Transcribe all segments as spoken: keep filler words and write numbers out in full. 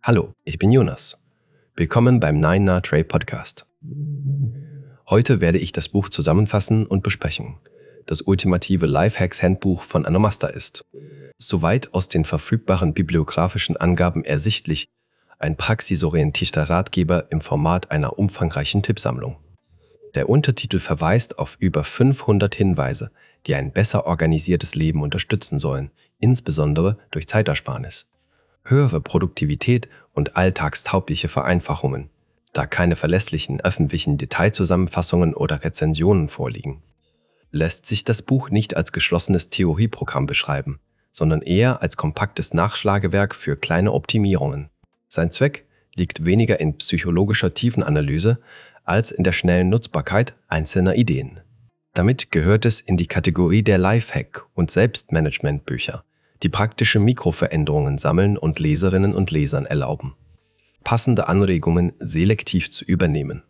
Hallo, ich bin Jonas. Willkommen beim Nine Na Trey Podcast. Heute werde ich das Buch zusammenfassen und besprechen. Das ultimative Lifehacks-Handbuch von Anamasta ist, soweit aus den verfügbaren bibliografischen Angaben ersichtlich, ein praxisorientierter Ratgeber im Format einer umfangreichen Tippsammlung. Der Untertitel verweist auf über fünfhundert Hinweise, die ein besser organisiertes Leben unterstützen sollen, insbesondere durch Zeitersparnis, höhere Produktivität und alltagstaugliche Vereinfachungen, da keine verlässlichen öffentlichen Detailzusammenfassungen oder Rezensionen vorliegen. Lässt sich das Buch nicht als geschlossenes Theorieprogramm beschreiben, sondern eher als kompaktes Nachschlagewerk für kleine Optimierungen. Sein Zweck liegt weniger in psychologischer Tiefenanalyse als in der schnellen Nutzbarkeit einzelner Ideen. Damit gehört es in die Kategorie der Lifehack- und Selbstmanagementbücher, die praktische Mikroveränderungen sammeln und Leserinnen und Lesern erlauben, passende Anregungen selektiv zu übernehmen.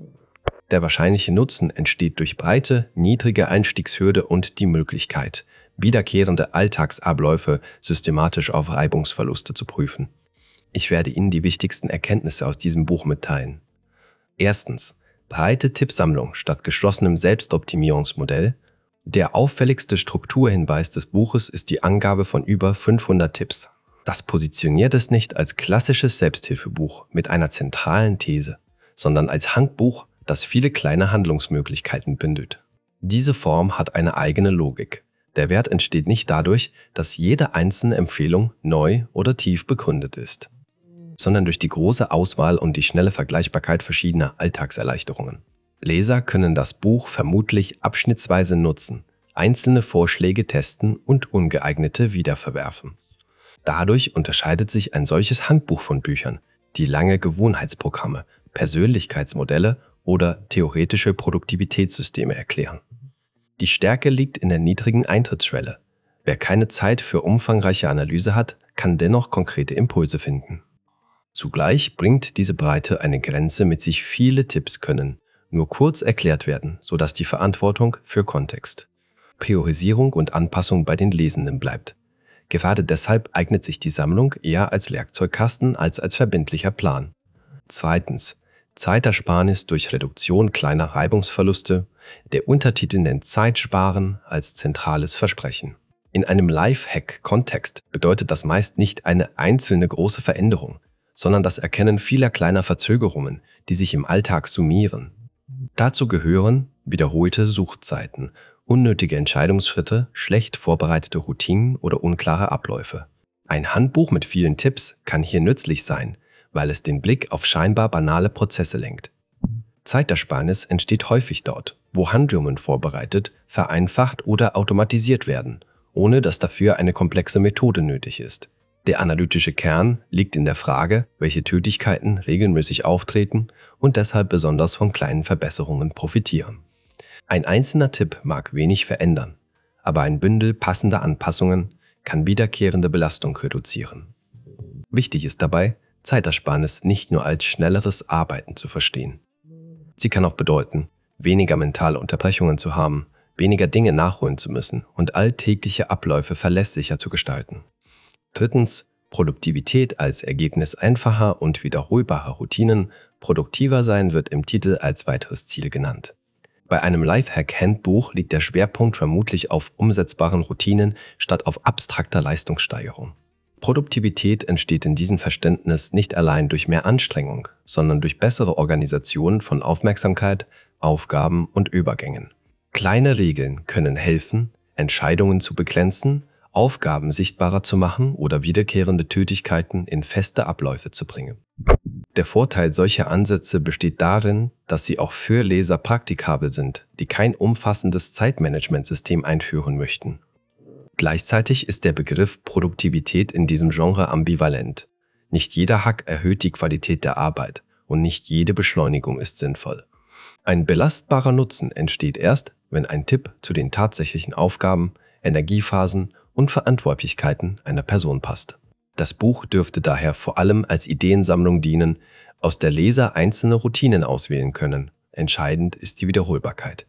Der wahrscheinliche Nutzen entsteht durch breite, niedrige Einstiegshürde und die Möglichkeit, wiederkehrende Alltagsabläufe systematisch auf Reibungsverluste zu prüfen. Ich werde Ihnen die wichtigsten Erkenntnisse aus diesem Buch mitteilen. Erstens. Breite Tippsammlung statt geschlossenem Selbstoptimierungsmodell. Der auffälligste Strukturhinweis des Buches ist die Angabe von über fünfhundert Tipps. Das positioniert es nicht als klassisches Selbsthilfebuch mit einer zentralen These, sondern als Handbuch, das viele kleine Handlungsmöglichkeiten bündelt. Diese Form hat eine eigene Logik. Der Wert entsteht nicht dadurch, dass jede einzelne Empfehlung neu oder tief begründet ist, sondern durch die große Auswahl und die schnelle Vergleichbarkeit verschiedener Alltagserleichterungen. Leser können das Buch vermutlich abschnittsweise nutzen, einzelne Vorschläge testen und ungeeignete wiederverwerfen. Dadurch unterscheidet sich ein solches Handbuch von Büchern, die lange Gewohnheitsprogramme, Persönlichkeitsmodelle oder theoretische Produktivitätssysteme erklären. Die Stärke liegt in der niedrigen Eintrittsschwelle. Wer keine Zeit für umfangreiche Analyse hat, kann dennoch konkrete Impulse finden. Zugleich bringt diese Breite eine Grenze mit sich. Viele Tipps können nur kurz erklärt werden, sodass die Verantwortung für Kontext, Priorisierung und Anpassung bei den Lesenden bleibt. Gerade deshalb eignet sich die Sammlung eher als Werkzeugkasten als als verbindlicher Plan. Zweitens. Zeitersparnis durch Reduktion kleiner Reibungsverluste. Der Untertitel nennt Zeitsparen als zentrales Versprechen. In einem Lifehack-Kontext bedeutet das meist nicht eine einzelne große Veränderung, sondern das Erkennen vieler kleiner Verzögerungen, die sich im Alltag summieren. Dazu gehören wiederholte Suchzeiten, unnötige Entscheidungsschritte, schlecht vorbereitete Routinen oder unklare Abläufe. Ein Handbuch mit vielen Tipps kann hier nützlich sein, weil es den Blick auf scheinbar banale Prozesse lenkt. Zeitersparnis entsteht häufig dort, wo Handlungen vorbereitet, vereinfacht oder automatisiert werden, ohne dass dafür eine komplexe Methode nötig ist. Der analytische Kern liegt in der Frage, welche Tätigkeiten regelmäßig auftreten und deshalb besonders von kleinen Verbesserungen profitieren. Ein einzelner Tipp mag wenig verändern, aber ein Bündel passender Anpassungen kann wiederkehrende Belastung reduzieren. Wichtig ist dabei, Zeitersparnis nicht nur als schnelleres Arbeiten zu verstehen. Sie kann auch bedeuten, weniger mentale Unterbrechungen zu haben, weniger Dinge nachholen zu müssen und alltägliche Abläufe verlässlicher zu gestalten. Drittens. Produktivität als Ergebnis einfacher und wiederholbarer Routinen. Produktiver sein wird im Titel als weiteres Ziel genannt. Bei einem Lifehack-Handbuch liegt der Schwerpunkt vermutlich auf umsetzbaren Routinen statt auf abstrakter Leistungssteigerung. Produktivität entsteht in diesem Verständnis nicht allein durch mehr Anstrengung, sondern durch bessere Organisation von Aufmerksamkeit, Aufgaben und Übergängen. Kleine Regeln können helfen, Entscheidungen zu begrenzen, Aufgaben sichtbarer zu machen oder wiederkehrende Tätigkeiten in feste Abläufe zu bringen. Der Vorteil solcher Ansätze besteht darin, dass sie auch für Leser praktikabel sind, die kein umfassendes Zeitmanagementsystem einführen möchten. Gleichzeitig ist der Begriff Produktivität in diesem Genre ambivalent. Nicht jeder Hack erhöht die Qualität der Arbeit und nicht jede Beschleunigung ist sinnvoll. Ein belastbarer Nutzen entsteht erst, wenn ein Tipp zu den tatsächlichen Aufgaben, Energiephasen und Verantwortlichkeiten einer Person passt. Das Buch dürfte daher vor allem als Ideensammlung dienen, aus der Leser einzelne Routinen auswählen können. Entscheidend ist die Wiederholbarkeit.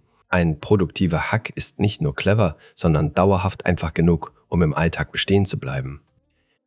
Ein produktiver Hack ist nicht nur clever, sondern dauerhaft einfach genug, um im Alltag bestehen zu bleiben.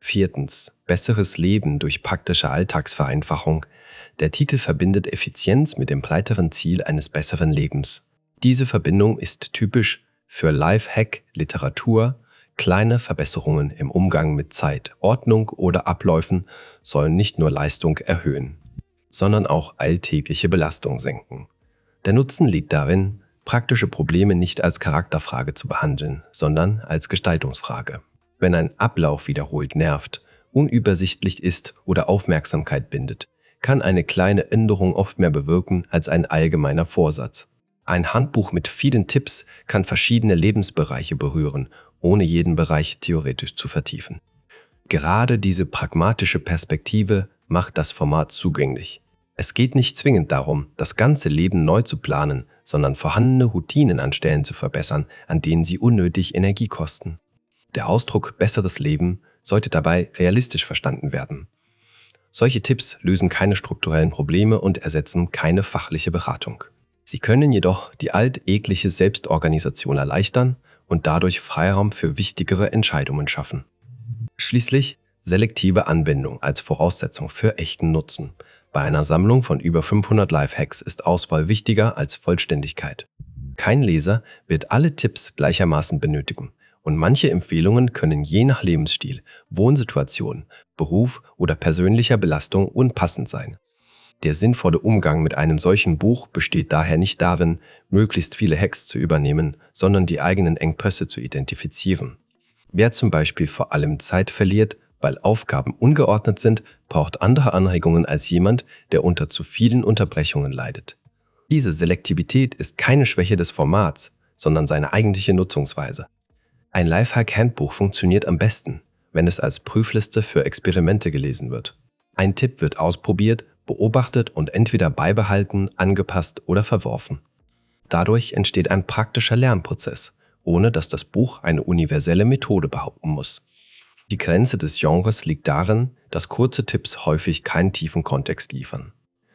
Viertens. Besseres Leben durch praktische Alltagsvereinfachung. Der Titel verbindet Effizienz mit dem breiteren Ziel eines besseren Lebens. Diese Verbindung ist typisch für Lifehack-Literatur. Kleine Verbesserungen im Umgang mit Zeit, Ordnung oder Abläufen sollen nicht nur Leistung erhöhen, sondern auch alltägliche Belastung senken. Der Nutzen liegt darin, praktische Probleme nicht als Charakterfrage zu behandeln, sondern als Gestaltungsfrage. Wenn ein Ablauf wiederholt nervt, unübersichtlich ist oder Aufmerksamkeit bindet, kann eine kleine Änderung oft mehr bewirken als ein allgemeiner Vorsatz. Ein Handbuch mit vielen Tipps kann verschiedene Lebensbereiche berühren, ohne jeden Bereich theoretisch zu vertiefen. Gerade diese pragmatische Perspektive macht das Format zugänglich. Es geht nicht zwingend darum, das ganze Leben neu zu planen, sondern vorhandene Routinen an Stellen zu verbessern, an denen sie unnötig Energie kosten. Der Ausdruck besseres Leben sollte dabei realistisch verstanden werden. Solche Tipps lösen keine strukturellen Probleme und ersetzen keine fachliche Beratung. Sie können jedoch die alltägliche Selbstorganisation erleichtern und dadurch Freiraum für wichtigere Entscheidungen schaffen. Schließlich selektive Anwendung als Voraussetzung für echten Nutzen. Bei einer Sammlung von über fünfhundert Lifehacks ist Auswahl wichtiger als Vollständigkeit. Kein Leser wird alle Tipps gleichermaßen benötigen und manche Empfehlungen können je nach Lebensstil, Wohnsituation, Beruf oder persönlicher Belastung unpassend sein. Der sinnvolle Umgang mit einem solchen Buch besteht daher nicht darin, möglichst viele Hacks zu übernehmen, sondern die eigenen Engpässe zu identifizieren. Wer zum Beispiel vor allem Zeit verliert, weil Aufgaben ungeordnet sind, braucht andere Anregungen als jemand, der unter zu vielen Unterbrechungen leidet. Diese Selektivität ist keine Schwäche des Formats, sondern seine eigentliche Nutzungsweise. Ein Lifehack-Handbuch funktioniert am besten, wenn es als Prüfliste für Experimente gelesen wird. Ein Tipp wird ausprobiert, beobachtet und entweder beibehalten, angepasst oder verworfen. Dadurch entsteht ein praktischer Lernprozess, ohne dass das Buch eine universelle Methode behaupten muss. Die Grenze des Genres liegt darin, dass kurze Tipps häufig keinen tiefen Kontext liefern.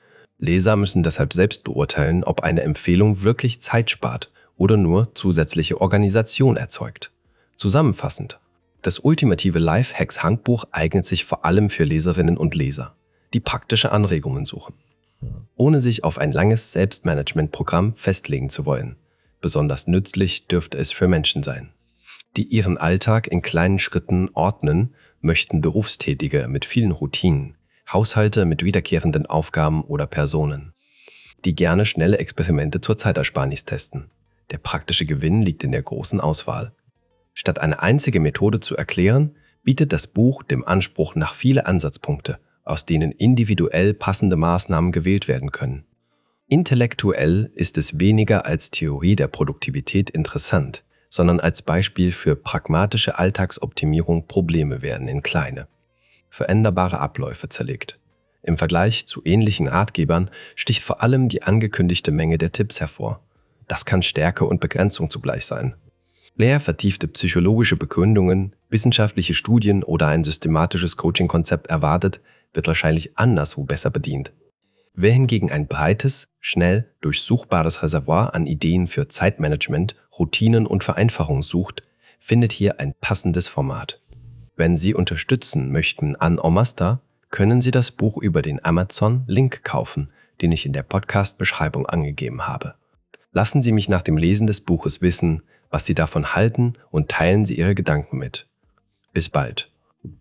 Leser müssen deshalb selbst beurteilen, ob eine Empfehlung wirklich Zeit spart oder nur zusätzliche Organisation erzeugt. Zusammenfassend: Das ultimative Lifehacks-Handbuch eignet sich vor allem für Leserinnen und Leser, die praktische Anregungen suchen, ohne sich auf ein langes Selbstmanagementprogramm festlegen zu wollen. Besonders nützlich dürfte es für Menschen sein, die ihren Alltag in kleinen Schritten ordnen möchten, Berufstätige mit vielen Routinen, Haushalte mit wiederkehrenden Aufgaben oder Personen, die gerne schnelle Experimente zur Zeitersparnis testen. Der praktische Gewinn liegt in der großen Auswahl. Statt eine einzige Methode zu erklären, bietet das Buch dem Anspruch nach viele Ansatzpunkte, aus denen individuell passende Maßnahmen gewählt werden können. Intellektuell ist es weniger als Theorie der Produktivität interessant, sondern als Beispiel für pragmatische Alltagsoptimierung. Probleme werden in kleine, veränderbare Abläufe zerlegt. Im Vergleich zu ähnlichen Ratgebern sticht vor allem die angekündigte Menge der Tipps hervor. Das kann Stärke und Begrenzung zugleich sein. Wer vertiefte psychologische Begründungen, wissenschaftliche Studien oder ein systematisches Coaching-Konzept erwartet, wird wahrscheinlich anderswo besser bedient. Wer hingegen ein breites, schnell durchsuchbares Reservoir an Ideen für Zeitmanagement, Routinen und Vereinfachung sucht, findet hier ein passendes Format. Wenn Sie unterstützen möchten an Omasta, können Sie das Buch über den Amazon-Link kaufen, den ich in der Podcast-Beschreibung angegeben habe. Lassen Sie mich nach dem Lesen des Buches wissen, was Sie davon halten, und teilen Sie Ihre Gedanken mit. Bis bald.